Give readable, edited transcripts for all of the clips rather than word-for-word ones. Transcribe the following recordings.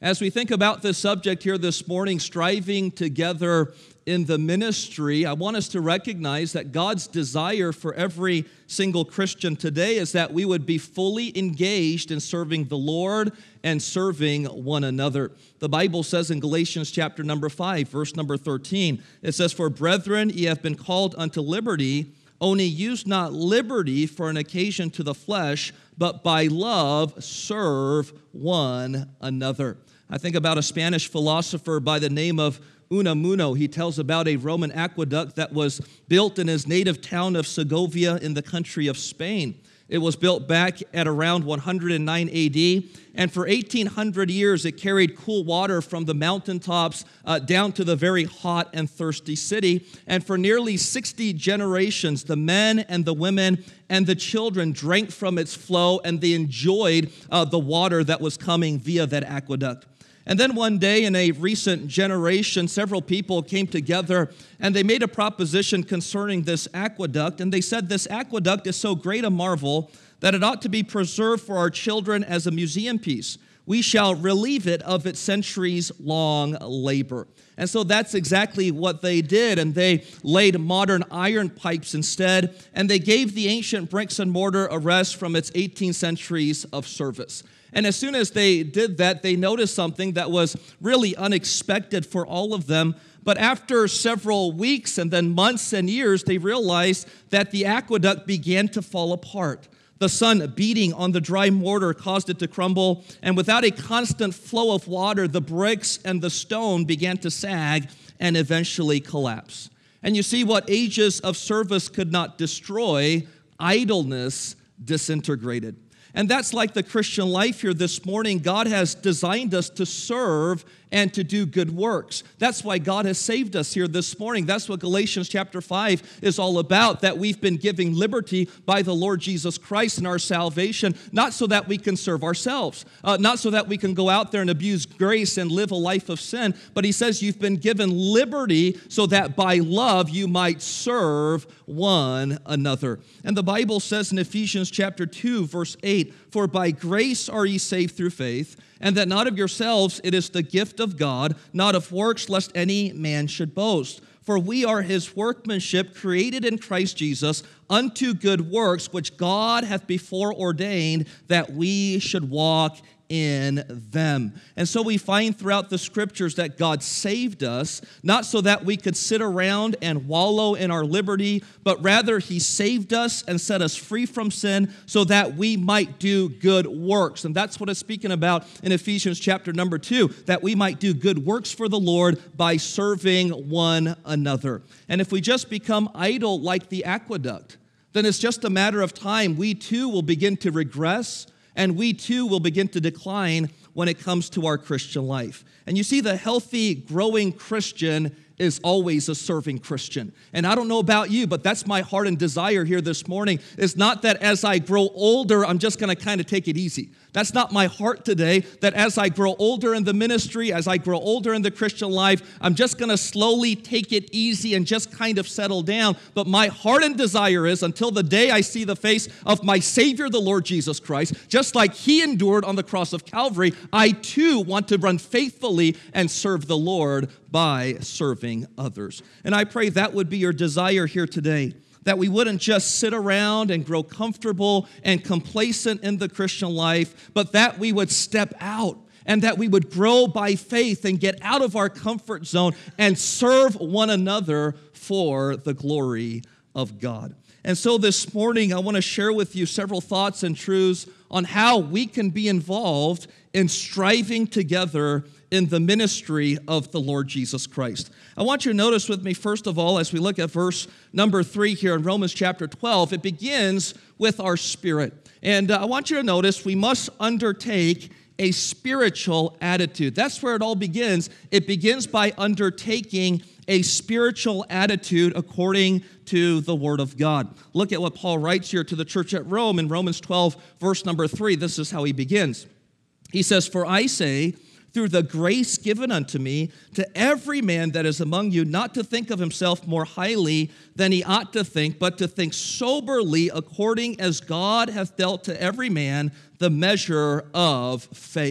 As we think about this subject here this morning, striving together in the ministry, I want us to recognize that God's desire for every single Christian today is that we would be fully engaged in serving the Lord and serving one another. The Bible says in Galatians chapter number 5, verse number 13, it says, "For brethren, ye have been called unto liberty, only use not liberty for an occasion to the flesh, but by love serve one another." I think about a Spanish philosopher by the name of Unamuno. He tells about a Roman aqueduct that was built in his native town of Segovia in the country of Spain. It was built back at around 109 AD, and for 1,800 years it carried cool water from the mountaintops down to the very hot and thirsty city. And for nearly 60 generations, the men and the women and the children drank from its flow, and they enjoyed the water that was coming via that aqueduct. And then one day in a recent generation, several people came together and they made a proposition concerning this aqueduct. And they said, this aqueduct is so great a marvel that it ought to be preserved for our children as a museum piece. We shall relieve it of its centuries-long labor. And so that's exactly what they did. And they laid modern iron pipes instead. And they gave the ancient bricks and mortar a rest from its 18 centuries of service. And as soon as they did that, they noticed something that was really unexpected for all of them. But after several weeks and then months and years, they realized that the aqueduct began to fall apart. The sun beating on the dry mortar caused it to crumble, and without a constant flow of water, the bricks and the stone began to sag and eventually collapse. And you see, what ages of service could not destroy, idleness disintegrated. And that's like the Christian life here this morning. God has designed us to serve and to do good works. That's why God has saved us here this morning. That's what Galatians chapter 5 is all about, that we've been given liberty by the Lord Jesus Christ in our salvation, not so that we can serve ourselves, not so that we can go out there and abuse grace and live a life of sin, but he says you've been given liberty so that by love you might serve one another. And the Bible says in Ephesians chapter 2, verse 8, "For by grace are ye saved through faith, and that not of yourselves, it is the gift of God, not of works, lest any man should boast. For we are his workmanship, created in Christ Jesus, unto good works, which God hath before ordained that we should walk in them." And so we find throughout the scriptures that God saved us, not so that we could sit around and wallow in our liberty, but rather he saved us and set us free from sin so that we might do good works. And that's what it's speaking about in Ephesians chapter number 2, that we might do good works for the Lord by serving one another. And if we just become idle like the aqueduct, then it's just a matter of time. We too will begin to regress, and we too will begin to decline when it comes to our Christian life. And you see, the healthy, growing Christian is always a serving Christian. And I don't know about you, but that's my heart and desire here this morning. It's not that as I grow older, I'm just going to kind of take it easy. That's not my heart today, that as I grow older in the ministry, as I grow older in the Christian life, I'm just going to slowly take it easy and just kind of settle down. But my heart and desire is, until the day I see the face of my Savior, the Lord Jesus Christ, just like he endured on the cross of Calvary, I too want to run faithfully and serve the Lord by serving others. And I pray that would be your desire here today, that we wouldn't just sit around and grow comfortable and complacent in the Christian life, but that we would step out and that we would grow by faith and get out of our comfort zone and serve one another for the glory of God. And so this morning, I want to share with you several thoughts and truths on how we can be involved in striving together in the ministry of the Lord Jesus Christ. I want you to notice with me, first of all, as we look at verse number 3 here in Romans chapter 12, it begins with our spirit. And I want you to notice we must undertake a spiritual attitude. That's where it all begins. It begins by undertaking a spiritual attitude according to the Word of God. Look at what Paul writes here to the church at Rome in Romans 12, verse number 3. This is how he begins. He says, "For I say, through the grace given unto me, to every man that is among you, not to think of himself more highly than he ought to think, but to think soberly according as God hath dealt to every man the measure of faith."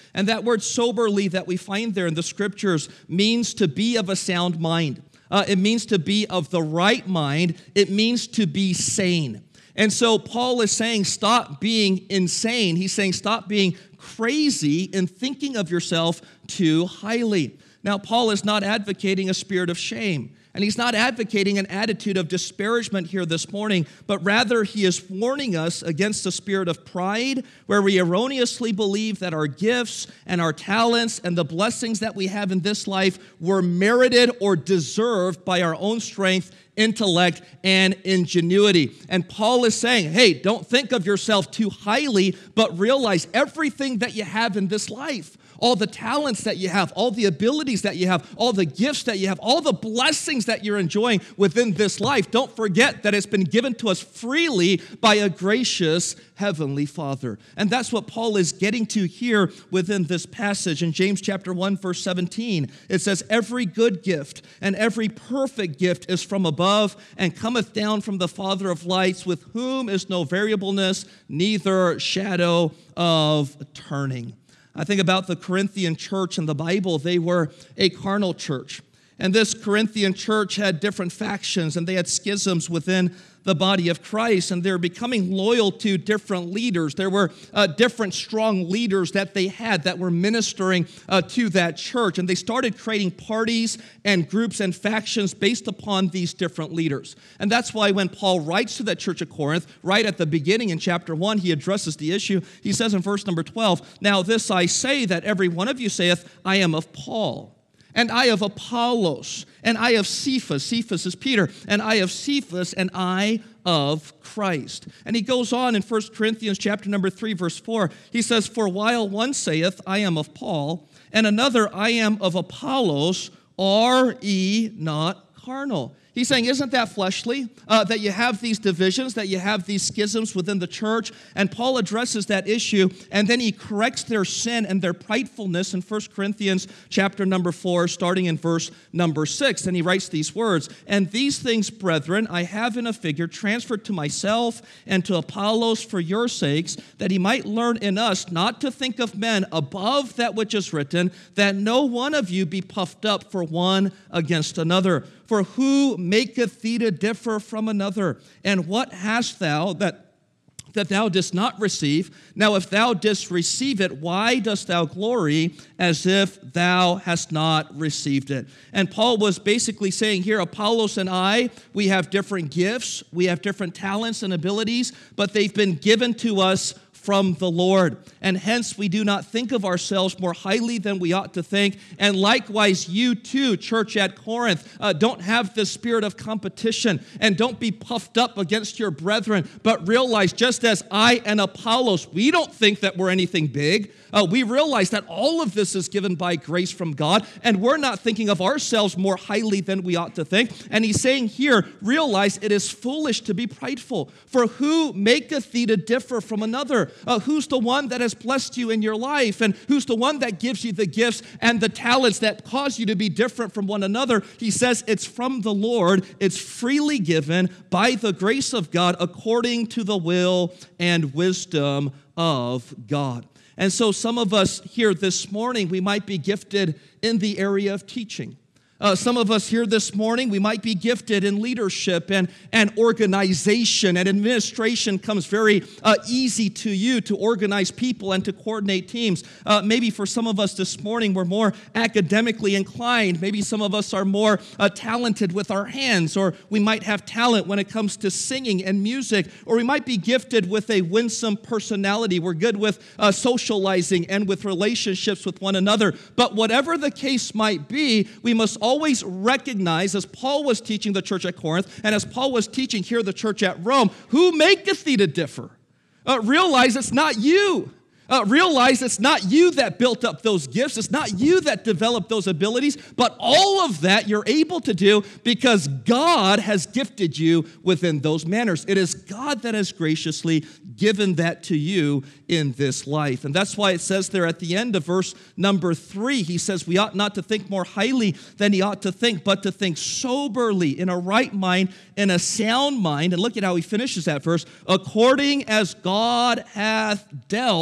And that word soberly that we find there in the scriptures means to be of a sound mind. It means to be of the right mind. It means to be sane. And so Paul is saying, stop being insane. He's saying, stop being crazy in thinking of yourself too highly. Now, Paul is not advocating a spirit of shame. And he's not advocating an attitude of disparagement here this morning, but rather he is warning us against the spirit of pride, where we erroneously believe that our gifts and our talents and the blessings that we have in this life were merited or deserved by our own strength, intellect, and ingenuity. And Paul is saying, hey, don't think of yourself too highly, but realize everything that you have in this life, all the talents that you have, all the abilities that you have, all the gifts that you have, all the blessings that you're enjoying within this life. Don't forget that it's been given to us freely by a gracious Heavenly Father. And that's what Paul is getting to here within this passage. In James chapter 1, verse 17, it says, every good gift and every perfect gift is from above and cometh down from the Father of lights, with whom is no variableness, neither shadow of turning. I think about the Corinthian church in the Bible. They were a carnal church. And this Corinthian church had different factions, and they had schisms within the body of Christ, and they're becoming loyal to different leaders. There were different strong leaders that they had that were ministering to that church, and they started creating parties and groups and factions based upon these different leaders. And that's why when Paul writes to that church of Corinth, right at the beginning in chapter 1, he addresses the issue. He says in verse number 12, now this I say, that every one of you saith, I am of Paul, and I of Apollos, and I of Cephas. Cephas is Peter. And I of Cephas, and I of Christ. And he goes on in 1 Corinthians chapter number 3, verse 4. He says, for while one saith, I am of Paul, and another, I am of Apollos, are ye not carnal? He's saying, isn't that fleshly, that you have these divisions, that you have these schisms within the church? And Paul addresses that issue, and then he corrects their sin and their pridefulness in 1 Corinthians chapter number 4, starting in verse number 6. And he writes these words, and these things, brethren, I have in a figure transferred to myself and to Apollos for your sakes, that he might learn in us not to think of men above that which is written, that no one of you be puffed up for one against another. For who maketh thee to differ from another? And what hast thou that thou didst not receive? Now if thou didst receive it, why dost thou glory as if thou hast not received it? And Paul was basically saying here, Apollos and I, we have different gifts, we have different talents and abilities, but they've been given to us from the Lord. And hence we do not think of ourselves more highly than we ought to think. And likewise, you too, church at Corinth, don't have the spirit of competition, and don't be puffed up against your brethren, but realize, just as I and Apollos, we don't think that we're anything big. We realize that all of this is given by grace from God, and we're not thinking of ourselves more highly than we ought to think. And he's saying here, realize it is foolish to be prideful. For who maketh thee to differ from another? Who's the one that has blessed you in your life? And who's the one that gives you the gifts and the talents that cause you to be different from one another? He says it's from the Lord. It's freely given by the grace of God according to the will and wisdom of God. And so some of us here this morning, we might be gifted in the area of teaching. Some of us here this morning, we might be gifted in leadership and organization, and administration comes very easy to you to organize people and to coordinate teams. Maybe for some of us this morning, we're more academically inclined. Maybe some of us are more talented with our hands, or we might have talent when it comes to singing and music, or we might be gifted with a winsome personality. We're good with socializing and with relationships with one another. But whatever the case might be, we must always recognize, as Paul was teaching the church at Corinth, and as Paul was teaching here the church at Rome, who maketh thee to differ? Realize it's not you. Realize it's not you that built up those gifts. It's not you that developed those abilities, but all of that you're able to do because God has gifted you within those manners. It is God that has graciously given that to you in this life. And that's why it says there at the end of verse number 3, he says, we ought not to think more highly than he ought to think, but to think soberly, in a right mind, in a sound mind. And look at how he finishes that verse. According as God hath dealt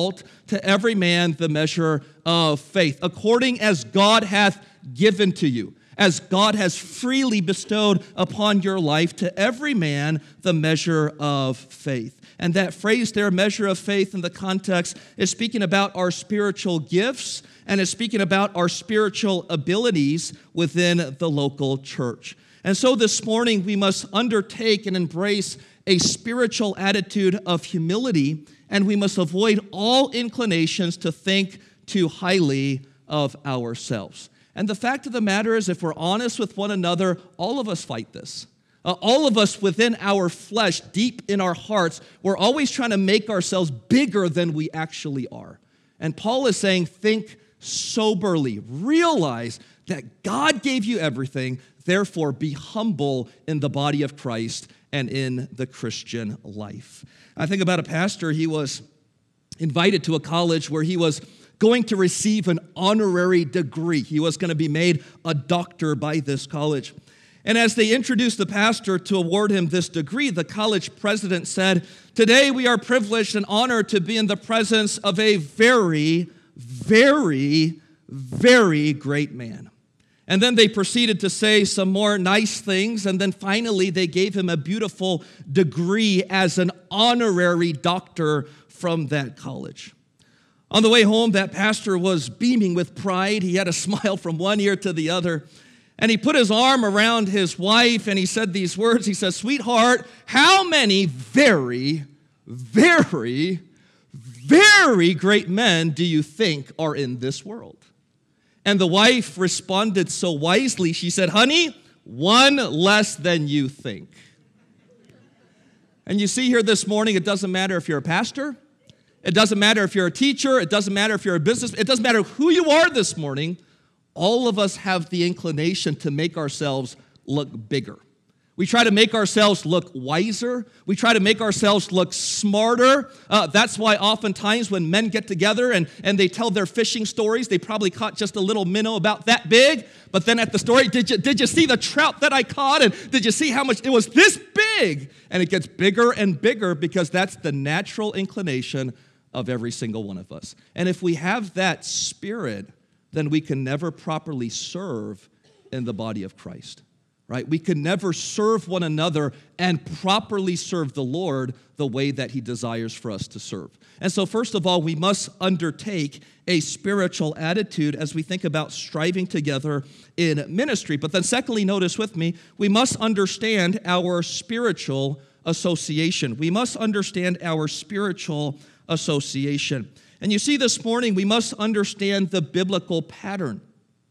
to every man the measure of faith, according as God hath given to you, as God has freely bestowed upon your life, to every man the measure of faith. And that phrase there, measure of faith, in the context is speaking about our spiritual gifts, and is speaking about our spiritual abilities within the local church. And so this morning we must undertake and embrace a spiritual attitude of humility, and we must avoid all inclinations to think too highly of ourselves. And the fact of the matter is, if we're honest with one another, all of us fight this. All of us within our flesh, deep in our hearts, we're always trying to make ourselves bigger than we actually are. And Paul is saying, think soberly. Realize that God gave you everything. Therefore, be humble in the body of Christ and in the Christian life. I think about a pastor. He was invited to a college where he was going to receive an honorary degree. He was going to be made a doctor by this college. And as they introduced the pastor to award him this degree, the college president said, "Today we are privileged and honored to be in the presence of a very, very, very great man." And then they proceeded to say some more nice things, and then finally they gave him a beautiful degree as an honorary doctor from that college. On the way home, that pastor was beaming with pride. He had a smile from one ear to the other. And he put his arm around his wife and he said these words. He says, "Sweetheart, how many very, very, very great men do you think are in this world?" And the wife responded so wisely. She said, "Honey, one less than you think." And you see here this morning, it doesn't matter if you're a pastor. It doesn't matter if you're a teacher. It doesn't matter if you're a business. It doesn't matter who you are this morning. All of us have the inclination to make ourselves look bigger. We try to make ourselves look wiser. We try to make ourselves look smarter. That's why oftentimes when men get together and they tell their fishing stories, they probably caught just a little minnow about that big. But then at the story, did you see the trout that I caught? And did you see how much it was this big? And it gets bigger and bigger because that's the natural inclination of every single one of us. And if we have that spirit, then we can never properly serve in the body of Christ, right? We can never serve one another and properly serve the Lord the way that He desires for us to serve. And so first of all, we must undertake a spiritual attitude as we think about striving together in ministry. But then secondly, notice with me, we must understand our spiritual association. We must understand our spiritual association. And you see this morning, we must understand the biblical pattern,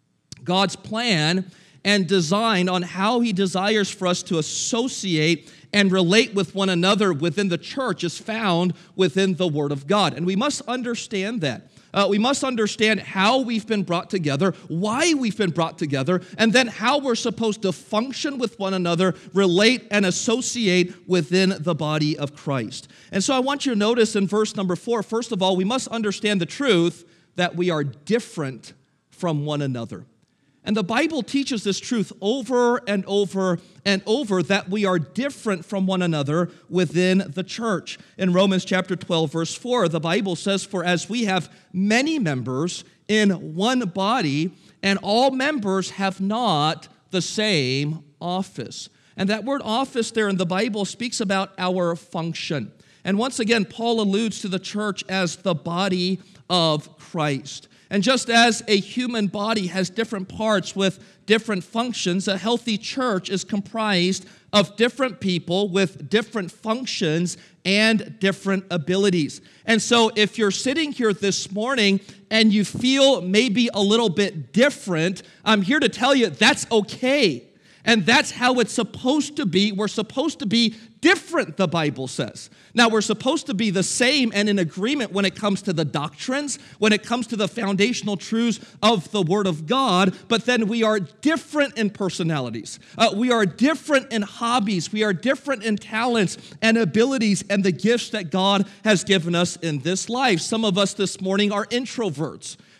God's plan and design on how He desires for us to associate and relate with one another within the church is found within the Word of God. And we must understand that. We must understand how we've been brought together, why we've been brought together, and then how we're supposed to function with one another, relate and associate within the body of Christ. And so I want you to notice in verse number 4, first of all, we must understand the truth that we are different from one another. And the Bible teaches this truth over and over and over, that we are different from one another within the church. In Romans chapter 12, verse 4, the Bible says, "For as we have many members in one body, and all members have not the same office." And that word office there in the Bible speaks about our function. And once again, Paul alludes to the church as the body of Christ. And just as a human body has different parts with different functions, a healthy church is comprised of different people with different functions and different abilities. And so if you're sitting here this morning and you feel maybe a little bit different, I'm here to tell you that's okay. And that's how it's supposed to be. We're supposed to be different, the Bible says. Now, we're supposed to be the same and in agreement when it comes to the doctrines, when it comes to the foundational truths of the Word of God, but then we are different in personalities. We are different in hobbies. We are different in talents and abilities and the gifts that God has given us in this life. Some of us this morning are introverts.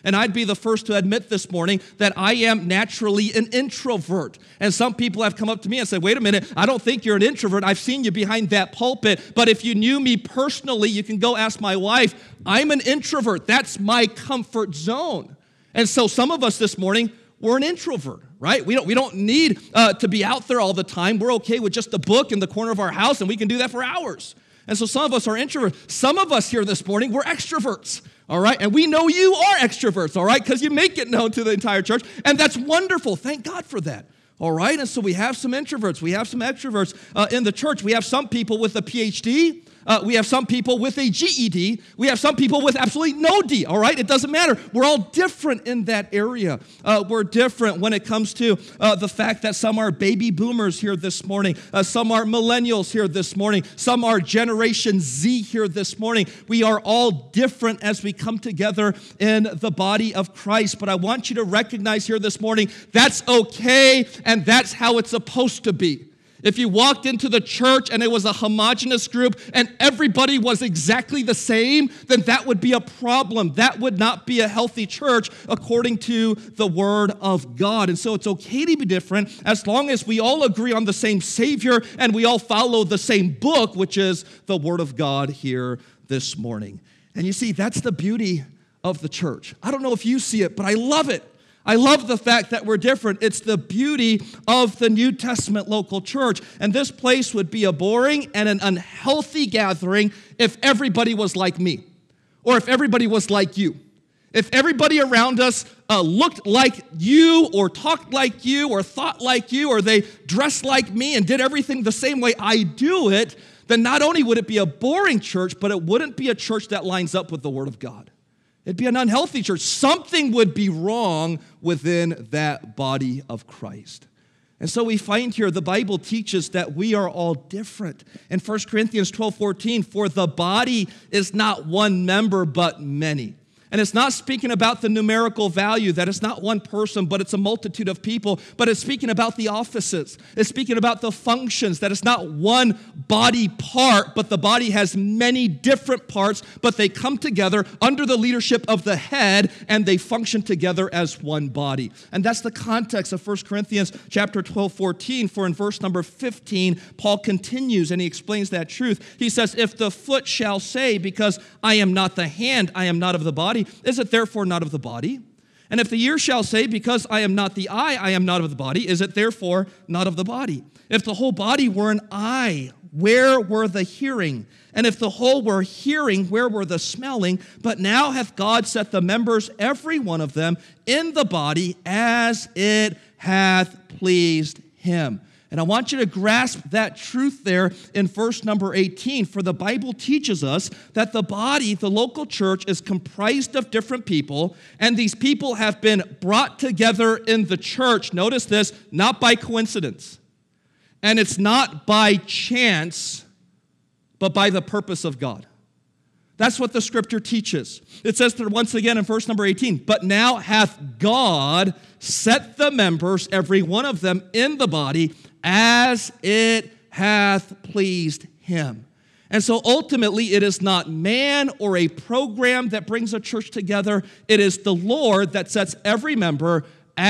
And I'd be the first to admit this morning that I am naturally an introvert. And some people have come up to me and said, wait a minute, I don't think you're an introvert. I've seen you behind that pulpit. But if you knew me personally, you can go ask my wife. I'm an introvert. That's my comfort zone. And so some of us this morning, we're an introvert, right? We don't need to be out there all the time. We're okay with just a book in the corner of our house, and we can do that for hours. And so some of us are introverts. Some of us here this morning, we're extroverts, all right? And we know you are extroverts, all right? Because you make it known to the entire church, and that's wonderful. Thank God for that, all right? And so we have some introverts. We have some extroverts in the church. We have some people with a PhD. We have some people with a GED. We have some people with absolutely no D, all right? It doesn't matter. We're all different in that area. We're different when it comes to the fact that some are baby boomers here this morning. Some are millennials here this morning. Some are Generation Z here this morning. We are all different as we come together in the body of Christ. But I want you to recognize here this morning, that's okay, and that's how it's supposed to be. If you walked into the church and it was a homogenous group and everybody was exactly the same, then that would be a problem. That would not be a healthy church according to the Word of God. And so it's okay to be different as long as we all agree on the same Savior and we all follow the same book, which is the Word of God here this morning. And you see, that's the beauty of the church. I don't know if you see it, but I love it. I love the fact that we're different. It's the beauty of the New Testament local church. And this place would be a boring and an unhealthy gathering if everybody was like me, or if everybody was like you. If everybody around us looked like you, or talked like you, or thought like you, or they dressed like me and did everything the same way I do it, then not only would it be a boring church, but it wouldn't be a church that lines up with the Word of God. It'd be an unhealthy church. Something would be wrong within that body of Christ. And so we find here the Bible teaches that we are all different. In 1 Corinthians 12:14, for the body is not one member but many. And it's not speaking about the numerical value, that it's not one person, but it's a multitude of people. But it's speaking about the offices. It's speaking about the functions, that it's not one body part, but the body has many different parts, but they come together under the leadership of the head, and they function together as one body. And that's the context of 1 Corinthians chapter 12:14, for in verse number 15, Paul continues, and he explains that truth. He says, if the foot shall say, because I am not the hand, I am not of the body, is it therefore not of the body? And if the ear shall say, because I am not the eye, I am not of the body, is it therefore not of the body? If the whole body were an eye, where were the hearing? And if the whole were hearing, where were the smelling? But now hath God set the members, every one of them, in the body as it hath pleased him. And I want you to grasp that truth there in verse number 18. For the Bible teaches us that the body, the local church, is comprised of different people, and these people have been brought together in the church. Notice this, not by coincidence. And it's not by chance, but by the purpose of God. That's what the scripture teaches. It says there once again in verse number 18, but now hath God set the members, every one of them, in the body as it hath pleased him. And so ultimately, it is not man or a program that brings a church together. It is the Lord that sets every member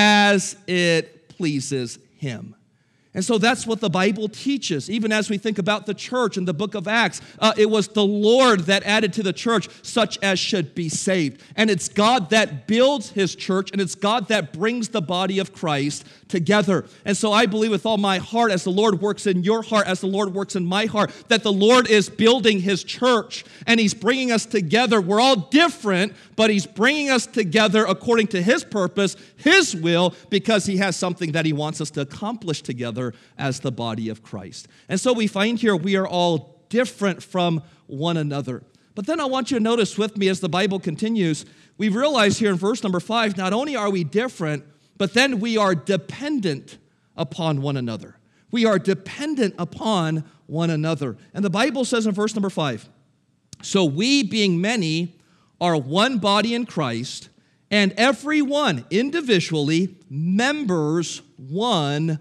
as it pleases him. And so that's what the Bible teaches. Even as we think about the church in the book of Acts, it was the Lord that added to the church such as should be saved. And it's God that builds his church, and it's God that brings the body of Christ together. And so I believe with all my heart, as the Lord works in your heart, as the Lord works in my heart, that the Lord is building his church, and he's bringing us together. We're all different, but he's bringing us together according to his purpose, his will, because he has something that he wants us to accomplish together as the body of Christ. And so we find here we are all different from one another. But then I want you to notice with me as the Bible continues, we realize here in verse number 5, not only are we different, but then we are dependent upon one another. We are dependent upon one another. And the Bible says in verse number 5, so we being many are one body in Christ, and every one individually members one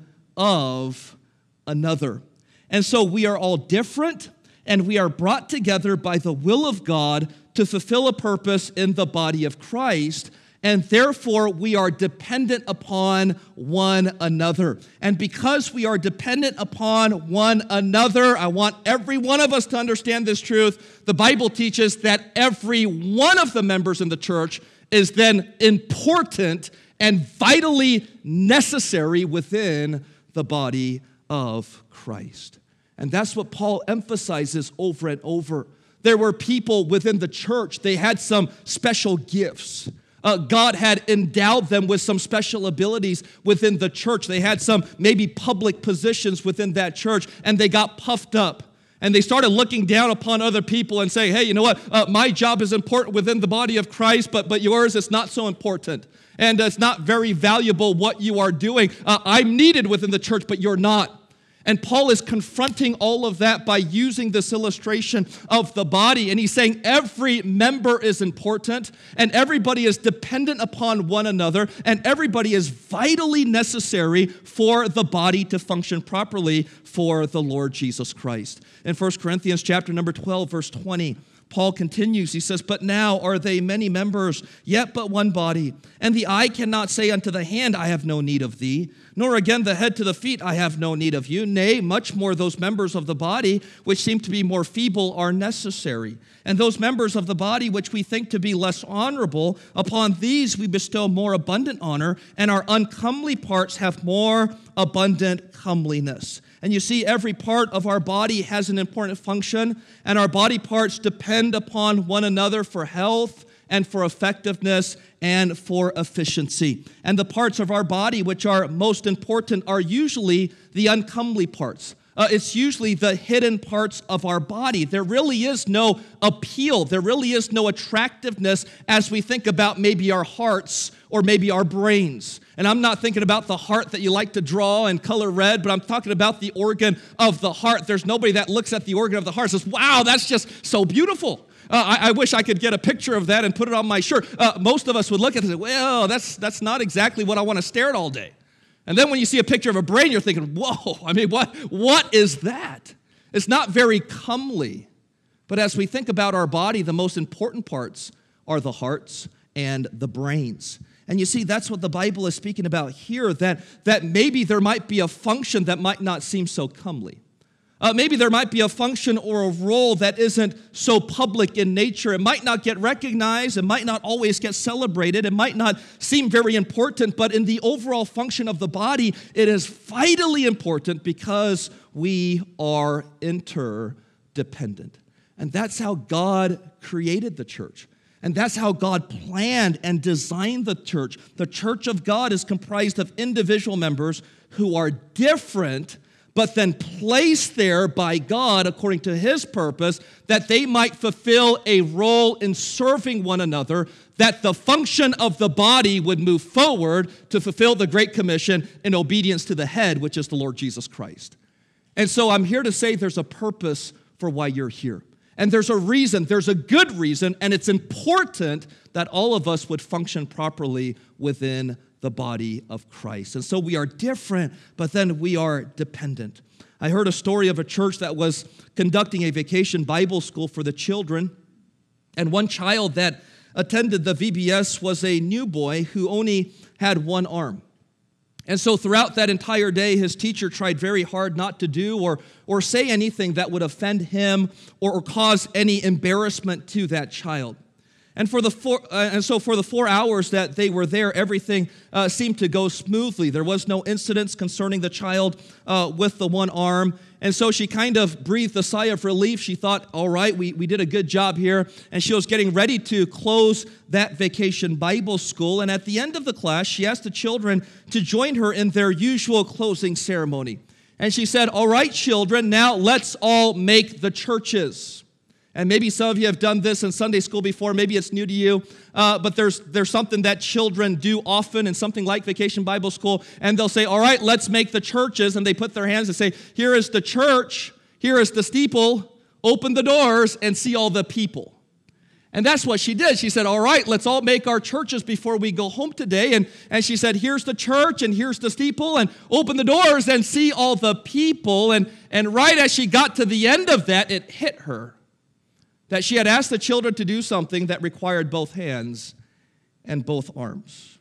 of another. And so we are all different, and we are brought together by the will of God to fulfill a purpose in the body of Christ. and therefore we are dependent upon one another. And because we are dependent upon one another, I want every one of us to understand this truth. The Bible teaches that every one of the members in the church is then important and vitally necessary within the body of Christ. And that's what Paul emphasizes over and over. There were people within the church, they had some special gifts. God had endowed them with some special abilities within the church. They had some maybe public positions within that church, and they got puffed up. And they started looking down upon other people and saying, hey, you know what? My job is important within the body of Christ, but yours is not so important. And it's not very valuable what you are doing. I'm needed within the church, but you're not. And Paul is confronting all of that by using this illustration of the body. And he's saying every member is important, and everybody is dependent upon one another, and everybody is vitally necessary for the body to function properly for the Lord Jesus Christ. In 1 Corinthians chapter number 12, verse 20, Paul continues, he says, but now are they many members, yet but one body. And the eye cannot say unto the hand, I have no need of thee, nor again the head to the feet, I have no need of you. Nay, much more those members of the body which seem to be more feeble are necessary. And those members of the body which we think to be less honorable, upon these we bestow more abundant honor, and our uncomely parts have more abundant comeliness. And you see, every part of our body has an important function, and our body parts depend upon one another for health and for effectiveness and for efficiency. And the parts of our body which are most important are usually the uncomely parts. It's usually the hidden parts of our body. There really is no appeal. There really is no attractiveness as we think about maybe our hearts or maybe our brains. And I'm not thinking about the heart that you like to draw and color red, but I'm talking about the organ of the heart. There's nobody that looks at the organ of the heart and says, wow, that's just so beautiful. I wish I could get a picture of that and put it on my shirt. Most of us would look at it and say, well, that's not exactly what I want to stare at all day. And then when you see a picture of a brain, you're thinking, whoa, I mean, what is that? It's not very comely. But as we think about our body, the most important parts are the hearts and the brains. And you see, that's what the Bible is speaking about here, that maybe there might be a function that might not seem so comely. Maybe there might be a function or a role that isn't so public in nature. It might not get recognized. It might not always get celebrated. It might not seem very important, but in the overall function of the body, it is vitally important because we are interdependent. And that's how God created the church. And that's how God planned and designed the church. The church of God is comprised of individual members who are different, but then placed there by God according to His purpose, that they might fulfill a role in serving one another, that the function of the body would move forward to fulfill the Great Commission in obedience to the head, which is the Lord Jesus Christ. And so I'm here to say there's a purpose for why you're here. And there's a reason, there's a good reason, and it's important that all of us would function properly within the body of Christ. And so we are different, but then we are dependent. I heard a story of a church that was conducting a vacation Bible school for the children, and one child that attended the VBS was a new boy who only had one arm. And so throughout that entire day, his teacher tried very hard not to do or say anything that would offend him or cause any embarrassment to that child. And so for the 4 hours that they were there, everything seemed to go smoothly. There was no incidents concerning the child with the one arm. And so she kind of breathed a sigh of relief. She thought, all right, we did a good job here. And she was getting ready to close that vacation Bible school. And at the end of the class, she asked the children to join her in their usual closing ceremony. And she said, all right, children, now let's all make the churches. And maybe some of you have done this in Sunday school before. Maybe it's new to you. But there's something that children do often in something like Vacation Bible School. And they'll say, all right, let's make the churches. And they put their hands and say, here is the church. Here is the steeple. Open the doors and see all the people. And that's what she did. She said, all right, let's all make our churches before we go home today. And she said, here's the church and here's the steeple, and open the doors and see all the people. And right as she got to the end of that, it hit her that she had asked the children to do something that required both hands, and both arms.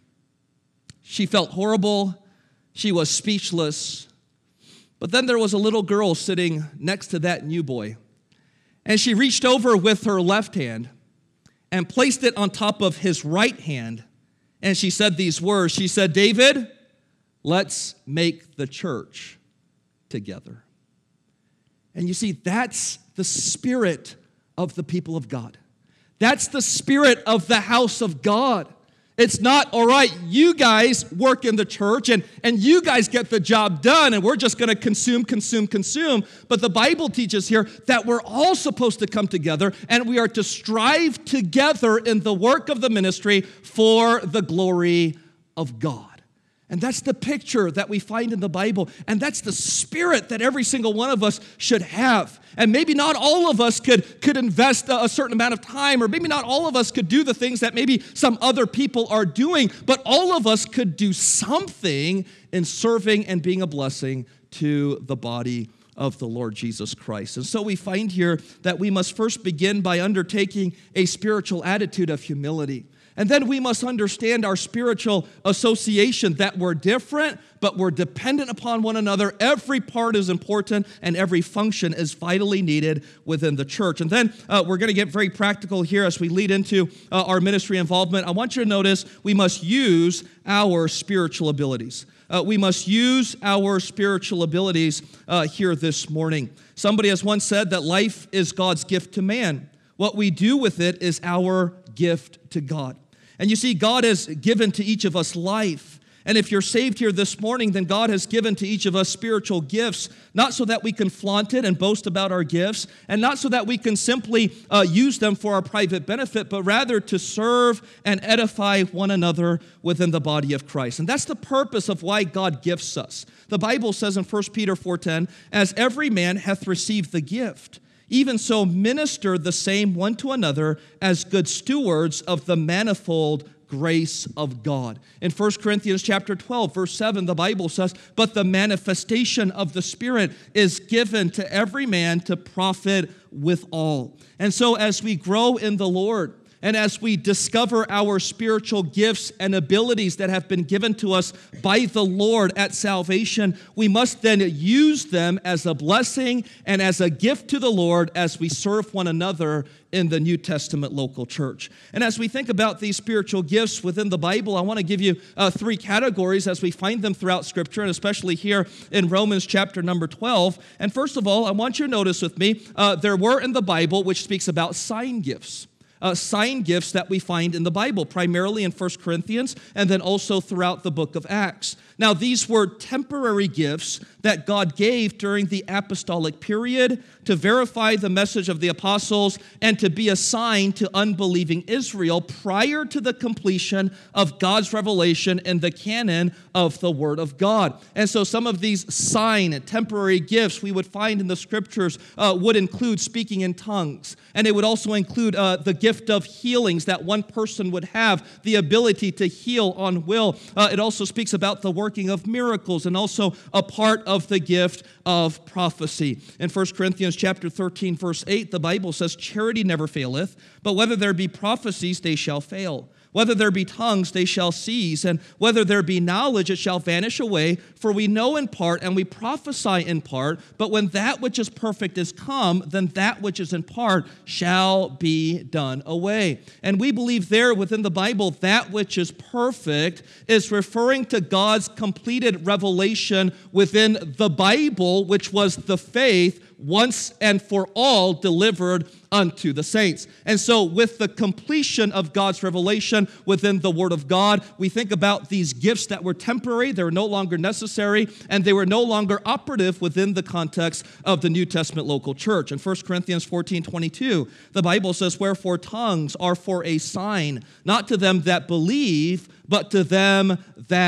She felt horrible. She was speechless. But then there was a little girl sitting next to that new boy. And she reached over with her left hand and placed it on top of his right hand. And she said these words. She said, "David, let's make the church together." And you see, that's the spirit of the people of God. That's the spirit of the house of God. It's not, all right, you guys work in the church and you guys get the job done and we're just going to consume. But the Bible teaches here that we're all supposed to come together and we are to strive together in the work of the ministry for the glory of God. And that's the picture that we find in the Bible. And that's the spirit that every single one of us should have. And maybe not all of us could invest a certain amount of time, or maybe not all of us could do the things that maybe some other people are doing, but all of us could do something in serving and being a blessing to the body of the Lord Jesus Christ. And so we find here that we must first begin by undertaking a spiritual attitude of humility. And then we must understand our spiritual association, that we're different, but we're dependent upon one another. Every part is important, and every function is vitally needed within the church. And then we're going to get very practical here as we lead into our ministry involvement. I want you to notice we must use our spiritual abilities. We must use our spiritual abilities here this morning. Somebody has once said that life is God's gift to man. What we do with it is our gift to God. And you see, God has given to each of us life. And if you're saved here this morning, then God has given to each of us spiritual gifts, not so that we can flaunt it and boast about our gifts, and not so that we can simply use them for our private benefit, but rather to serve and edify one another within the body of Christ. And that's the purpose of why God gifts us. The Bible says in 1 Peter 4:10, "As every man hath received the gift, even so minister the same one to another as good stewards of the manifold grace of God." In 1 Corinthians chapter 12, verse 7, the Bible says, "But the manifestation of the Spirit is given to every man to profit withal." And so as we grow in the Lord, and as we discover our spiritual gifts and abilities that have been given to us by the Lord at salvation, we must then use them as a blessing and as a gift to the Lord as we serve one another in the New Testament local church. And as we think about these spiritual gifts within the Bible, I want to give you three categories as we find them throughout Scripture, and especially here in Romans chapter number 12. And first of all, I want you to notice with me, there were in the Bible which speaks about sign gifts. Sign gifts that we find in the Bible, primarily in 1 Corinthians and then also throughout the book of Acts. Now, these were temporary gifts that God gave during the apostolic period to verify the message of the apostles and to be a sign to unbelieving Israel prior to the completion of God's revelation in the canon of the Word of God. And so some of these sign and temporary gifts we would find in the Scriptures would include speaking in tongues. And it would also include the gift of healings, that one person would have the ability to heal on will. It also speaks about the working of miracles and also a part of the gift of prophecy. In 1 Corinthians chapter 13, verse 8, the Bible says, "Charity never faileth, but whether there be prophecies, they shall fail. Whether there be tongues, they shall cease, and whether there be knowledge, it shall vanish away. For we know in part, and we prophesy in part, but when that which is perfect is come, then that which is in part shall be done away." And we believe there within the Bible, that which is perfect is referring to God's completed revelation within the Bible, which was the faith once and for all delivered unto the saints. And so with the completion of God's revelation within the Word of God, we think about these gifts that were temporary, they were no longer necessary, and they were no longer operative within the context of the New Testament local church. In 1 Corinthians 14:22, the Bible says, "Wherefore tongues are for a sign, not to them that believe, but to them that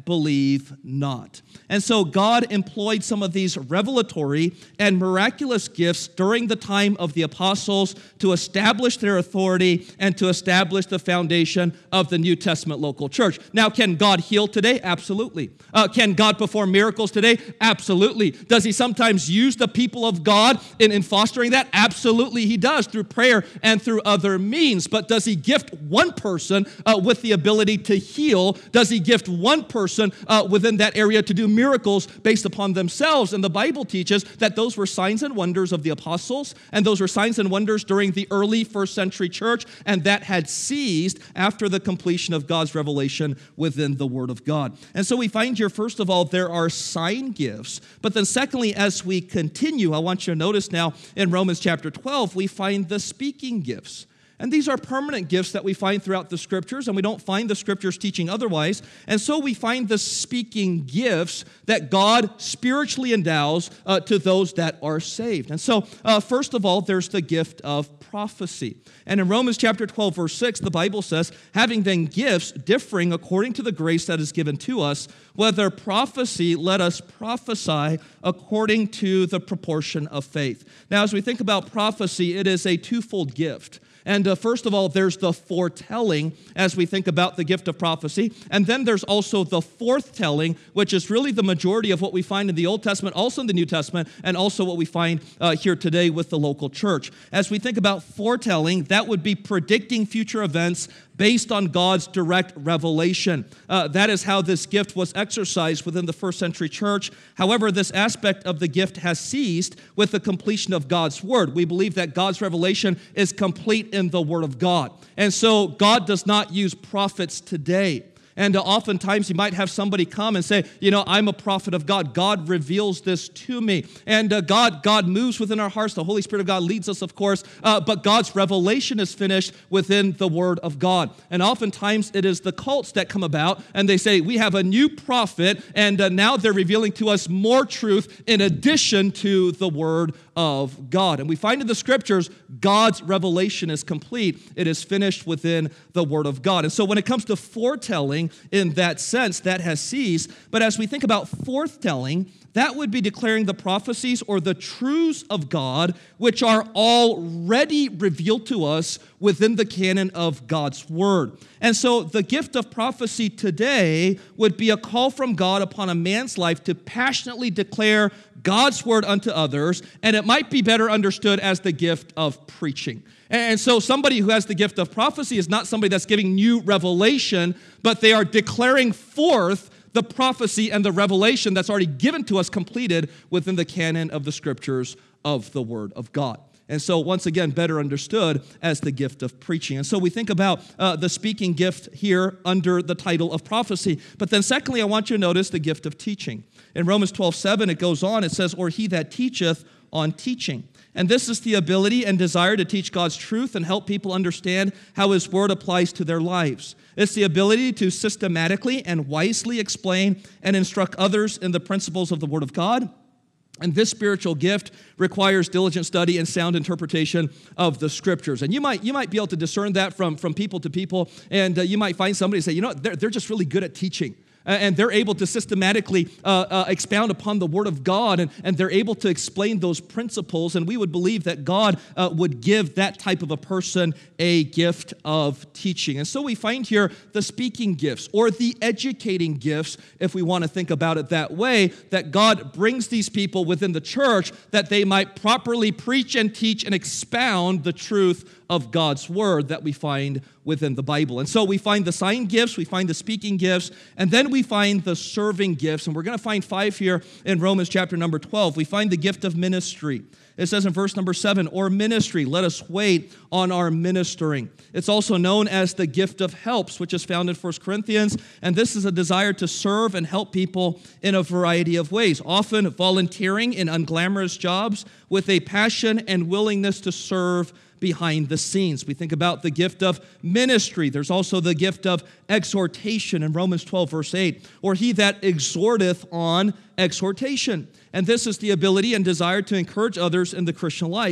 believe not. And so God employed some of these revelatory and miraculous gifts during the time of the apostles to establish their authority and to establish the foundation of the New Testament local church. Now, can God heal today? Absolutely. Can God perform miracles today? Absolutely. Does he sometimes use the people of God in fostering that? Absolutely, he does, through prayer and through other means. But does he gift one person with the ability to heal? Does he gift one person within that area to do miracles based upon themselves? And the Bible teaches that those were signs and wonders of the apostles, and those were signs and wonders during the early first century church, and that had ceased after the completion of God's revelation within the Word of God. And so we find here, first of all, there are sign gifts. But then secondly, as we continue, I want you to notice now in Romans chapter 12, we find the speaking gifts. And these are permanent gifts that we find throughout the Scriptures, and we don't find the Scriptures teaching otherwise. And so we find the speaking gifts that God spiritually endows to those that are saved. And so, first of all, there's the gift of prophecy. And in Romans chapter 12, verse 6, the Bible says, having then gifts differing according to the grace that is given to us, whether prophecy, let us prophesy according to the proportion of faith. Now, as we think about prophecy, it is a twofold gift. And first of all, there's the foretelling as we think about the gift of prophecy. And then there's also the forthtelling, which is really the majority of what we find in the Old Testament, also in the New Testament, and also what we find here today with the local church. As we think about foretelling, that would be predicting future events based on God's direct revelation. That is how this gift was exercised within the first century church. However, this aspect of the gift has ceased with the completion of God's word. We believe that God's revelation is complete in the word of God. And so God does not use prophets today. And oftentimes you might have somebody come and say, I'm a prophet of God. God reveals this to me. And God moves within our hearts. The Holy Spirit of God leads us, of course. But God's revelation is finished within the Word of God. And oftentimes it is the cults that come about and they say, we have a new prophet and now they're revealing to us more truth in addition to the Word of God. And we find in the Scriptures, God's revelation is complete. It is finished within the Word of God. And so when it comes to foretelling, in that sense, that has ceased. But as we think about forthtelling, that would be declaring the prophecies or the truths of God, which are already revealed to us within the canon of God's Word. And so the gift of prophecy today would be a call from God upon a man's life to passionately declare God's Word unto others, and it might be better understood as the gift of preaching. And so somebody who has the gift of prophecy is not somebody that's giving new revelation, but they are declaring forth the prophecy and the revelation that's already given to us, completed within the canon of the Scriptures of the Word of God. And so, once again, better understood as the gift of preaching. And so we think about the speaking gift here under the title of prophecy. But then secondly, I want you to notice the gift of teaching. In Romans 12:7, it goes on, it says, or he that teacheth on teaching. And this is the ability and desire to teach God's truth and help people understand how His Word applies to their lives. It's the ability to systematically and wisely explain and instruct others in the principles of the Word of God. And this spiritual gift requires diligent study and sound interpretation of the Scriptures. And you might be able to discern that from people to people, and you might find somebody say, they're just really good at teaching. And they're able to systematically expound upon the Word of God, and they're able to explain those principles. And we would believe that God would give that type of a person a gift of teaching. And so we find here the speaking gifts, or the educating gifts, if we want to think about it that way, that God brings these people within the church that they might properly preach and teach and expound the truth of God's Word that we find within the Bible. And so we find the sign gifts, we find the speaking gifts, and then we find the serving gifts. And we're going to find 5 here in Romans chapter number 12. We find the gift of ministry. It says in verse number 7, or ministry, let us wait on our ministering. It's also known as the gift of helps, which is found in 1 Corinthians, and this is a desire to serve and help people in a variety of ways, often volunteering in unglamorous jobs with a passion and willingness to serve behind the scenes. We think about the gift of ministry. There's also the gift of exhortation in Romans 12, verse 8, or he that exhorteth on exhortation. And this is the ability and desire to encourage others in the Christian life.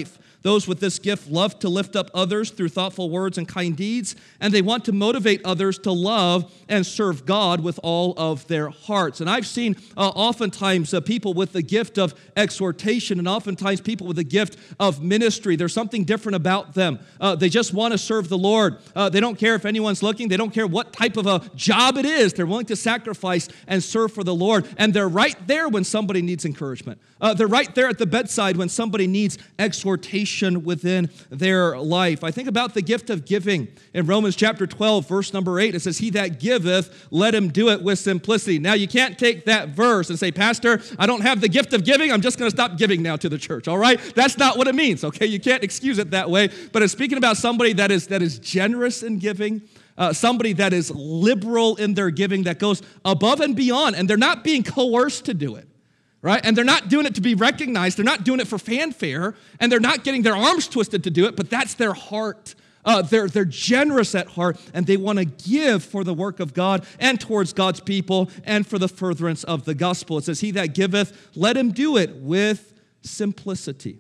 Those with this gift love to lift up others through thoughtful words and kind deeds, and they want to motivate others to love and serve God with all of their hearts. And I've seen oftentimes people with the gift of exhortation and oftentimes people with the gift of ministry. There's something different about them. They just want to serve the Lord. They don't care if anyone's looking. They don't care what type of a job it is. They're willing to sacrifice and serve for the Lord. And they're right there when somebody needs encouragement. They're right there at the bedside when somebody needs exhortation within their life. I think about the gift of giving. In Romans chapter 12, verse number 8, it says, "He that giveth, let him do it with simplicity." Now, you can't take that verse and say, "Pastor, I don't have the gift of giving. I'm just going to stop giving now to the church." All right? That's not what it means, okay? You can't excuse it that way. But it's speaking about somebody that is generous in giving, somebody that is liberal in their giving, that goes above and beyond, and they're not being coerced to do it. Right? And they're not doing it to be recognized. They're not doing it for fanfare, and they're not getting their arms twisted to do it, but that's their heart. They're generous at heart, and they want to give for the work of God and towards God's people and for the furtherance of the gospel. It says, "He that giveth, let him do it with simplicity,"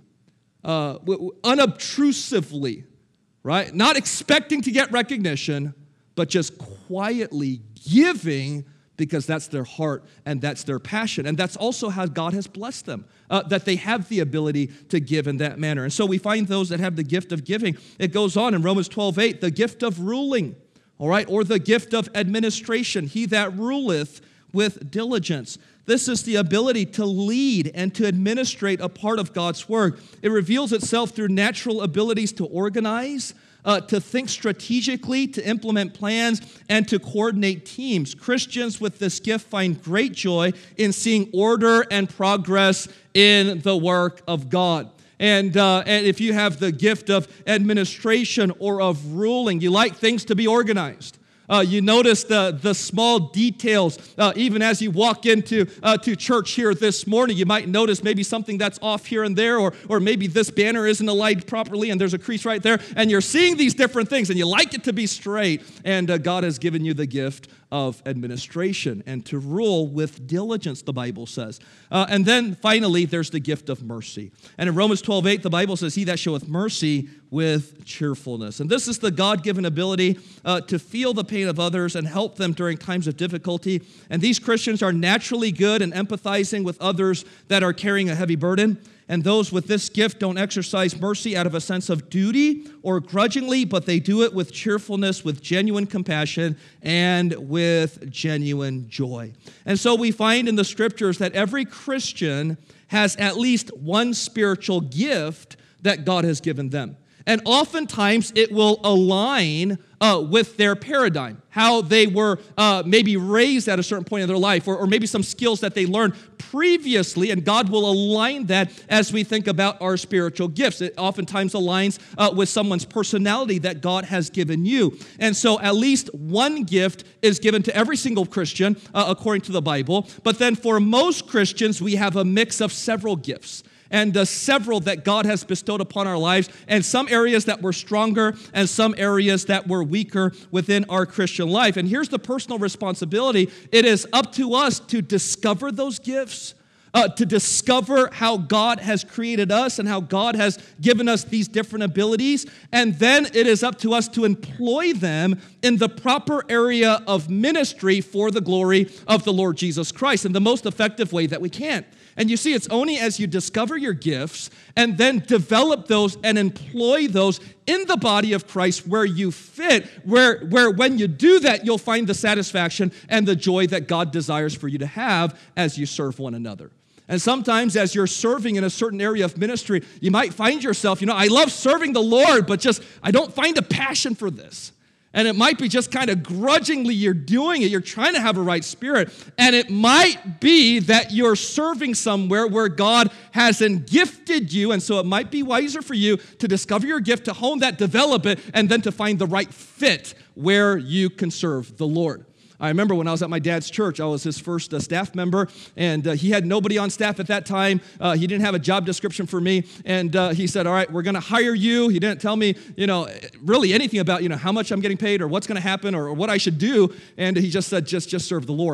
unobtrusively, right? Not expecting to get recognition, but just quietly giving because that's their heart and that's their passion. And that's also how God has blessed them, that they have the ability to give in that manner. And so we find those that have the gift of giving. It goes on in Romans 12:8, the gift of ruling, all right, or the gift of administration. "He that ruleth with diligence." This is the ability to lead and to administrate a part of God's work. It reveals itself through natural abilities to organize, to think strategically, to implement plans, and to coordinate teams. Christians with this gift find great joy in seeing order and progress in the work of God. And if you have the gift of administration or of ruling, you like things to be organized. You notice the small details. Even as you walk into to church here this morning, you might notice maybe something that's off here and there, or maybe this banner isn't aligned properly and there's a crease right there, and you're seeing these different things, and you like it to be straight, and God has given you the gift of administration and to rule with diligence, the Bible says. And then finally, there's the gift of mercy. And in Romans 12:8, the Bible says, "He that showeth mercy with cheerfulness." And this is the God-given ability to feel the pain of others and help them during times of difficulty. And these Christians are naturally good in empathizing with others that are carrying a heavy burden. And those with this gift don't exercise mercy out of a sense of duty or grudgingly, but they do it with cheerfulness, with genuine compassion, and with genuine joy. And so we find in the scriptures that every Christian has at least one spiritual gift that God has given them. And oftentimes it will align with their paradigm, how they were maybe raised at a certain point in their life, or maybe some skills that they learned previously, and God will align that as we think about our spiritual gifts. It oftentimes aligns with someone's personality that God has given you. And so at least one gift is given to every single Christian, according to the Bible. But then for most Christians, we have a mix of several gifts. And several that God has bestowed upon our lives, and some areas that were stronger and some areas that were weaker within our Christian life. And here's the personal responsibility. It is up to us to discover those gifts, to discover how God has created us and how God has given us these different abilities. And then it is up to us to employ them in the proper area of ministry for the glory of the Lord Jesus Christ in the most effective way that we can. And you see, it's only as you discover your gifts and then develop those and employ those in the body of Christ where you fit, where when you do that, you'll find the satisfaction and the joy that God desires for you to have as you serve one another. And sometimes as you're serving in a certain area of ministry, you might find yourself, I love serving the Lord, but just I don't find a passion for this. And it might be just kind of grudgingly you're doing it. You're trying to have a right spirit. And it might be that you're serving somewhere where God hasn't gifted you. And so it might be wiser for you to discover your gift, to hone that, develop it, and then to find the right fit where you can serve the Lord. I remember when I was at my dad's church, I was his first staff member, and he had nobody on staff at that time. He didn't have a job description for me, and he said, all right, we're going to hire you. He didn't tell me, really anything about, how much I'm getting paid or what's going to happen or what I should do, and he just said, just serve the Lord.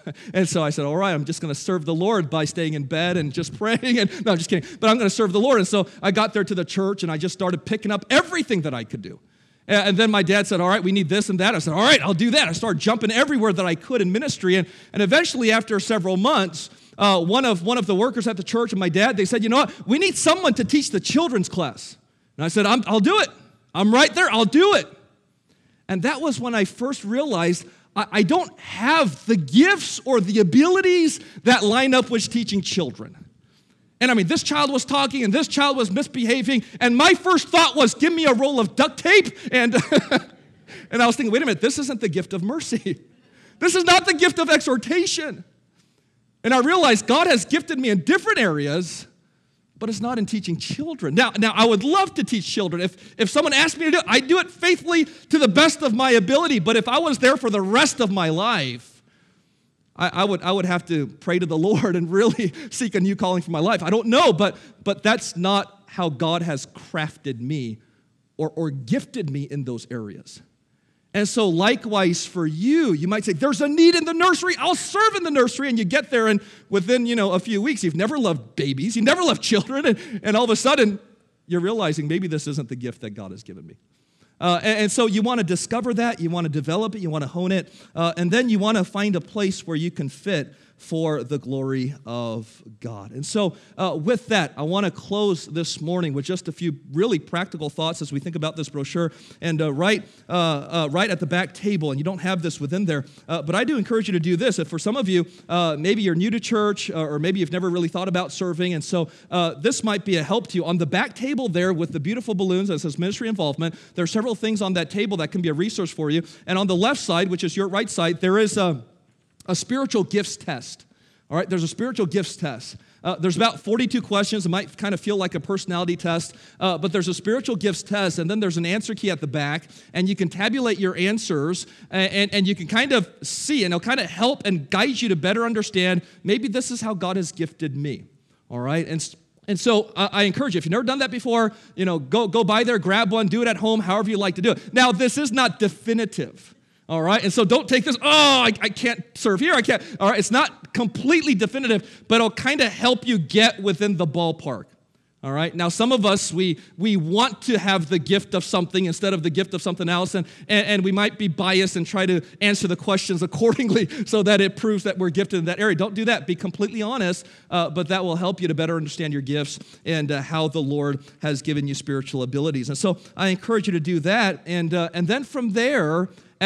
And so I said, all right, I'm just going to serve the Lord by staying in bed and just praying. And no, I'm just kidding. But I'm going to serve the Lord. And so I got there to the church, and I just started picking up everything that I could do. And then my dad said, all right, we need this and that. I said, all right, I'll do that. I started jumping everywhere that I could in ministry. And eventually, after several months, one of the workers at the church and my dad, they said, you know what? We need someone to teach the children's class. And I said, I'll do it. I'm right there. I'll do it. And that was when I first realized I don't have the gifts or the abilities that line up with teaching children. And I mean, this child was talking and this child was misbehaving. And my first thought was, give me a roll of duct tape. And, and I was thinking, wait a minute, this isn't the gift of mercy. This is not the gift of exhortation. And I realized God has gifted me in different areas, but it's not in teaching children. Now I would love to teach children. If someone asked me to do it, I'd do it faithfully to the best of my ability. But if I was there for the rest of my life, I would have to pray to the Lord and really seek a new calling for my life. I don't know, but that's not how God has crafted me or gifted me in those areas. And so likewise for you, you might say, there's a need in the nursery. I'll serve in the nursery. And you get there, and within, a few weeks, you've never loved babies. You never loved children. And all of a sudden, you're realizing maybe this isn't the gift that God has given me. And so you want to discover that. You want to develop it. You want to hone it. And then you want to find a place where you can fit for the glory of God. And so with that, I want to close this morning with just a few really practical thoughts as we think about this brochure. And right at the back table, and you don't have this within there, but I do encourage you to do this. If for some of you, maybe you're new to church, or maybe you've never really thought about serving, and so this might be a help to you. On the back table there with the beautiful balloons that says ministry involvement, there are several things on that table that can be a resource for you. And on the left side, which is your right side, there is a spiritual gifts test. All right, there's a spiritual gifts test. There's about 42 questions. It might kind of feel like a personality test, but there's a spiritual gifts test, and then there's an answer key at the back, and you can tabulate your answers, and you can kind of see, and it'll kind of help and guide you to better understand, maybe this is how God has gifted me. All right, and so I encourage you, if you've never done that before, go by there, grab one, do it at home, however you like to do it. Now, this is not definitive. All right, and so don't take this, I can't serve here, I can't. All right, it's not completely definitive, but it'll kind of help you get within the ballpark. All right, now some of us, we want to have the gift of something instead of the gift of something else, and we might be biased and try to answer the questions accordingly so that it proves that we're gifted in that area. Don't do that. Be completely honest, but that will help you to better understand your gifts and how the Lord has given you spiritual abilities. And so I encourage you to do that, and then from there,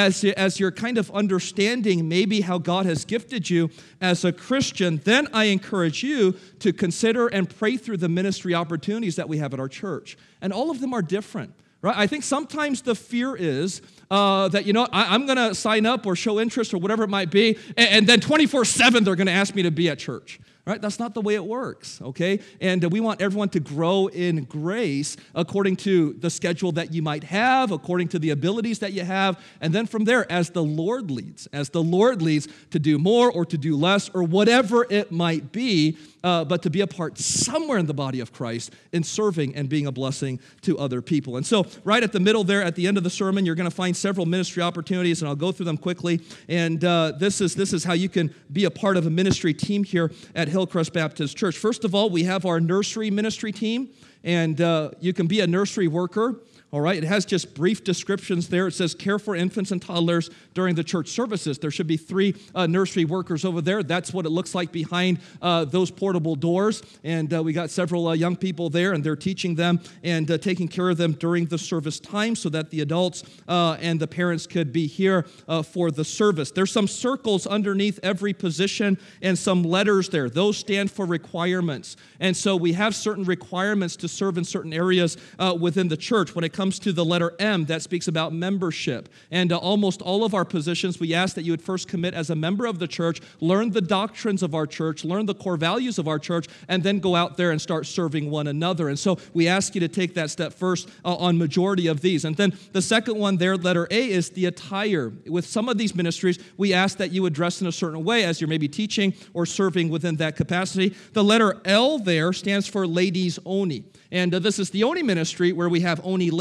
as you're kind of understanding maybe how God has gifted you as a Christian, then I encourage you to consider and pray through the ministry opportunities that we have at our church. And all of them are different, right? I think sometimes the fear is that, I'm going to sign up or show interest or whatever it might be, and then 24/7 they're going to ask me to be at church. Right? That's not the way it works, okay? And we want everyone to grow in grace according to the schedule that you might have, according to the abilities that you have, and then from there, as the Lord leads to do more or to do less or whatever it might be, but to be a part somewhere in the body of Christ in serving and being a blessing to other people. And so right at the middle there, at the end of the sermon, you're going to find several ministry opportunities, and I'll go through them quickly. And this is how you can be a part of a ministry team here at Hillcrest Baptist Church. First of all, we have our nursery ministry team, and you can be a nursery worker. All right, it has just brief descriptions there. It says care for infants and toddlers during the church services. There should be 3 nursery workers over there. That's what it looks like behind those portable doors. And we got several young people there, and they're teaching them and taking care of them during the service time so that the adults and the parents could be here for the service. There's some circles underneath every position and some letters there. Those stand for requirements. And so we have certain requirements to serve in certain areas within the church. When it comes to the letter M, that speaks about membership. And almost all of our positions, we ask that you would first commit as a member of the church, learn the doctrines of our church, learn the core values of our church, and then go out there and start serving one another. And so we ask you to take that step first on majority of these. And then the second one there, letter A, is the attire. With some of these ministries, we ask that you would dress in a certain way as you're maybe teaching or serving within that capacity. The letter L there stands for ladies only. And this is the only ministry where we have only ladies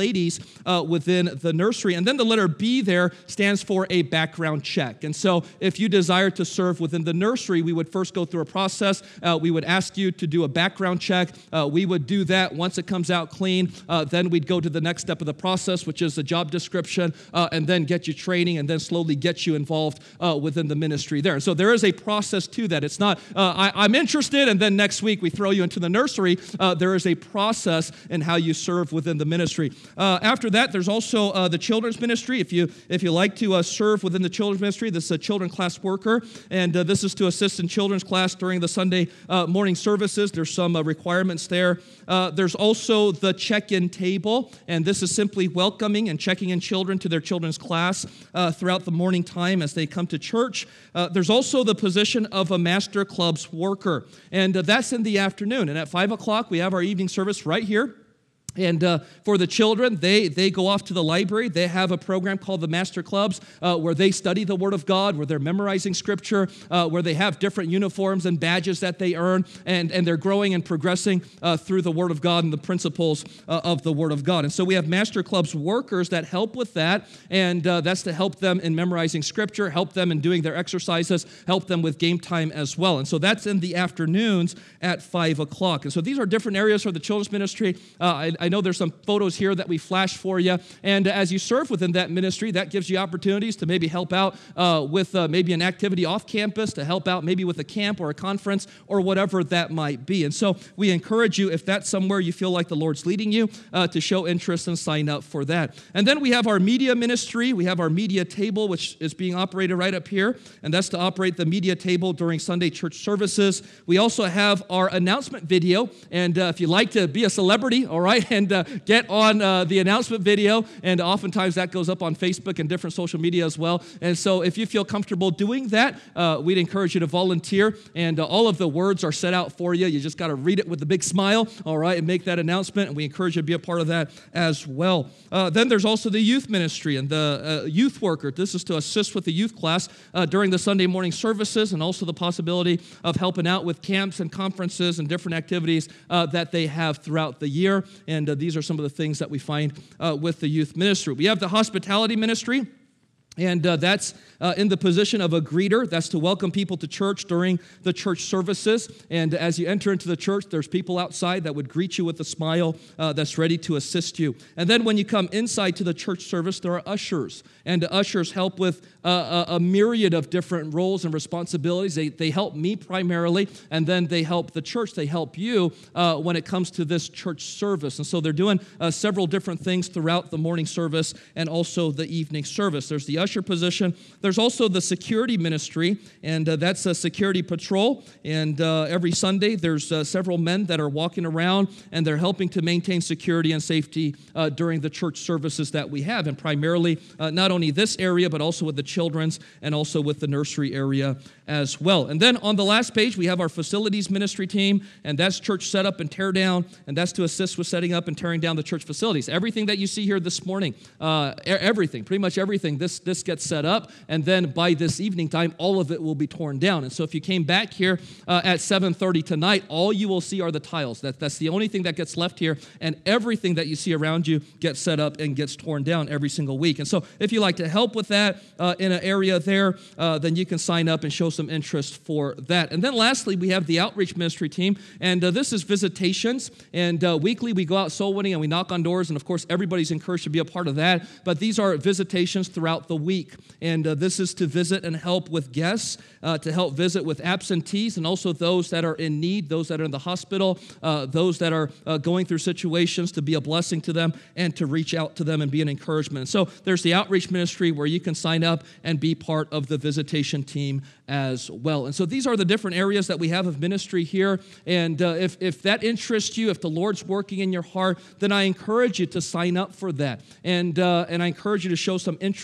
ladies within the nursery. And then the letter B there stands for a background check. And so if you desire to serve within the nursery, we would first go through a process. We would ask you to do a background check. We would do that. Once it comes out clean, then we'd go to the next step of the process, which is the job description, and then get you training, and then slowly get you involved within the ministry there. So there is a process to that. It's not, I'm interested, and then next week we throw you into the nursery. There is a process in how you serve within the ministry. After that, there's also the children's ministry. If you like to serve within the children's ministry, this is a children class worker, and this is to assist in children's class during the Sunday morning services. There's some requirements there. There's also the check-in table, and this is simply welcoming and checking in children to their children's class throughout the morning time as they come to church. There's also the position of a master clubs worker, and that's in the afternoon. And at 5 o'clock, we have our evening service right here. And for the children, they go off to the library. They have a program called the Master Clubs where they study the Word of God, where they're memorizing Scripture, where they have different uniforms and badges that they earn, and they're growing and progressing through the Word of God and the principles of the Word of God. And so we have Master Clubs workers that help with that, and that's to help them in memorizing Scripture, help them in doing their exercises, help them with game time as well. And so that's in the afternoons at 5 o'clock. And so these are different areas for the children's ministry. I know there's some photos here that we flash for you, and as you serve within that ministry, that gives you opportunities to maybe help out with maybe an activity off campus, to help out maybe with a camp or a conference or whatever that might be. And so we encourage you, if that's somewhere you feel like the Lord's leading you, to show interest and sign up for that. And then we have our media ministry. We have our media table, which is being operated right up here, and that's to operate the media table during Sunday church services. We also have our announcement video, and if you like to be a celebrity, all right, and get on the announcement video, and oftentimes that goes up on Facebook and different social media as well. And so if you feel comfortable doing that, we'd encourage you to volunteer, and all of the words are set out for you. You just got to read it with a big smile, all right, and make that announcement, and we encourage you to be a part of that as well. Then there's also the youth ministry and the youth worker. This is to assist with the youth class during the Sunday morning services, and also the possibility of helping out with camps and conferences and different activities that they have throughout the year. And these are some of the things that we find with the youth ministry. We have the hospitality ministry. And that's in the position of a greeter. That's to welcome people to church during the church services. And as you enter into the church, there's people outside that would greet you with a smile that's ready to assist you. And then when you come inside to the church service, there are ushers. And the ushers help with a myriad of different roles and responsibilities. They help me primarily, and then they help the church. They help you when it comes to this church service. And so they're doing several different things throughout the morning service and also the evening service. There's the usher position. There's also the security ministry, and that's a security patrol. And every Sunday, there's several men that are walking around, and they're helping to maintain security and safety during the church services that we have, and primarily not only this area, but also with the children's and also with the nursery area as well. And then on the last page, we have our facilities ministry team, and that's church setup and tear down, and that's to assist with setting up and tearing down the church facilities. Everything that you see here this morning, everything, pretty much everything, this gets set up, and then by this evening time, all of it will be torn down. And so if you came back here at 7:30 tonight, all you will see are the tiles. That's the only thing that gets left here, and everything that you see around you gets set up and gets torn down every single week. And so if you like to help with that in an area there, then you can sign up and show some interest for that. And then lastly, we have the outreach ministry team, and this is visitations. And weekly, we go out soul winning and we knock on doors, and of course, everybody's encouraged to be a part of that. But these are visitations throughout the week, and this is to visit and help with guests, to help visit with absentees, and also those that are in need, those that are in the hospital, those that are going through situations, to be a blessing to them and to reach out to them and be an encouragement. So there's the outreach ministry where you can sign up and be part of the visitation team as well. And so these are the different areas that we have of ministry here. And if that interests you, if the Lord's working in your heart, then I encourage you to sign up for that. And I encourage you to show some interest in that.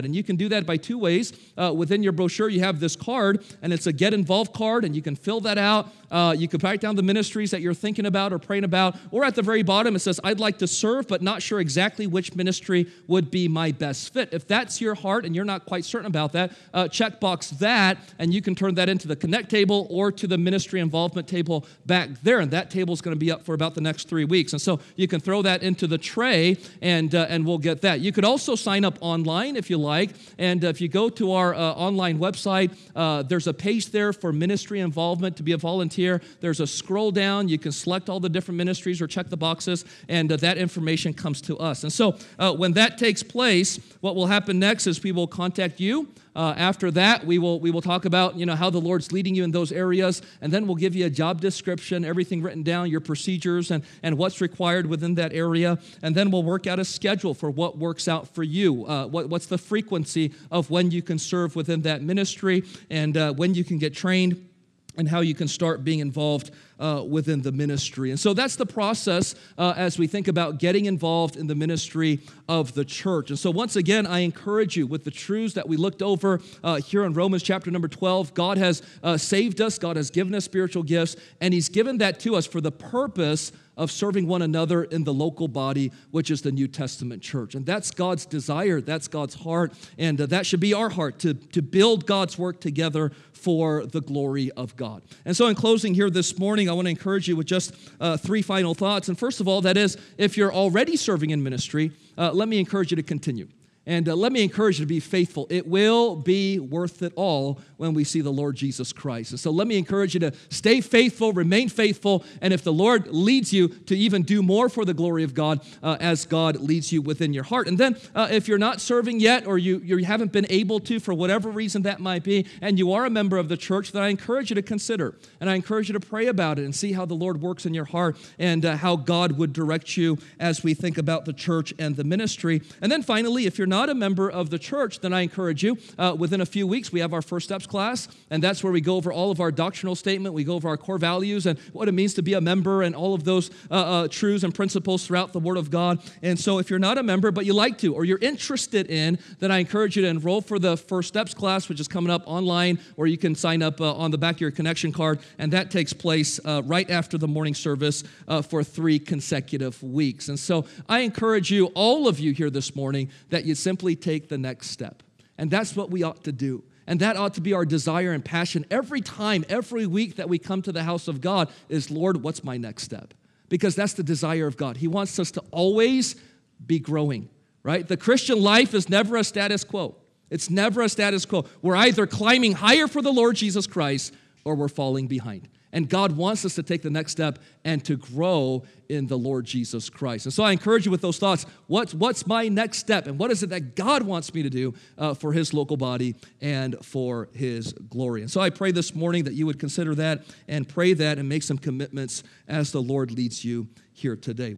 And you can do that by two ways. Within your brochure, you have this card, and it's a Get Involved card, and you can fill that out. You can write down the ministries that you're thinking about or praying about. Or at the very bottom, it says, I'd like to serve, but not sure exactly which ministry would be my best fit. If that's your heart and you're not quite certain about that, checkbox that, and you can turn that into the Connect table or to the ministry involvement table back there. And that table is going to be up for about the next 3 weeks. And so you can throw that into the tray, and we'll get that. You could also sign up online if you like. And if you go to our online website, there's a page there for ministry involvement to be a volunteer. There's a scroll down. You can select all the different ministries or check the boxes, and that information comes to us. And so when that takes place, what will happen next is we will contact you. After that, we will talk about how the Lord's leading you in those areas, and then we'll give you a job description, everything written down, your procedures, and what's required within that area, and then we'll work out a schedule for what works out for you. What's the frequency of when you can serve within that ministry, and when you can get trained, and how you can start being involved within the ministry. And so that's the process as we think about getting involved in the ministry of the church. And so once again, I encourage you with the truths that we looked over here in Romans chapter number 12. God has saved us. God has given us spiritual gifts, and He's given that to us for the purpose of serving one another in the local body, which is the New Testament church. And that's God's desire, that's God's heart, and that should be our heart, to build God's work together for the glory of God. And so in closing here this morning, I want to encourage you with just 3 final thoughts. And first of all, that is, if you're already serving in ministry, let me encourage you to continue. And let me encourage you to be faithful. It will be worth it all when we see the Lord Jesus Christ. And so let me encourage you to stay faithful, remain faithful, and if the Lord leads you to even do more for the glory of God as God leads you within your heart. And then if you're not serving yet, or you haven't been able to for whatever reason that might be, and you are a member of the church, then I encourage you to consider, and I encourage you to pray about it and see how the Lord works in your heart, and how God would direct you as we think about the church and the ministry. And then finally, if you're not a member of the church, then I encourage you, within a few weeks, we have our First Steps class, and that's where we go over all of our doctrinal statement, we go over our core values and what it means to be a member, and all of those truths and principles throughout the Word of God. And so if you're not a member, but you like to, or you're interested in, then I encourage you to enroll for the First Steps class, which is coming up online, or you can sign up on the back of your connection card, and that takes place right after the morning service for 3 consecutive weeks. And so I encourage you, all of you here this morning, that you simply take the next step. And that's what we ought to do. And that ought to be our desire and passion every time, every week that we come to the house of God is, Lord, what's my next step? Because that's the desire of God. He wants us to always be growing, right? The Christian life is never a status quo. It's never a status quo. We're either climbing higher for the Lord Jesus Christ, or we're falling behind. And God wants us to take the next step and to grow in the Lord Jesus Christ. And so I encourage you with those thoughts. What's my next step? And what is it that God wants me to do for His local body and for His glory? And so I pray this morning that you would consider that and pray that and make some commitments as the Lord leads you here today.